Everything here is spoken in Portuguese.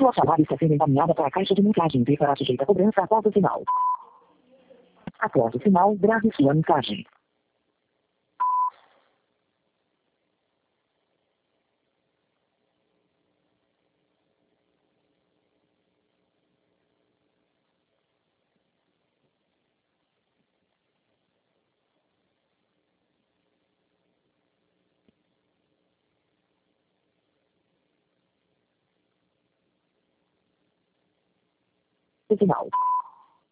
Sua chamada está sendo encaminhada para a caixa de mensagem e será sujeita a cobrança após o sinal. Após o sinal, grave sua mensagem. O sinal.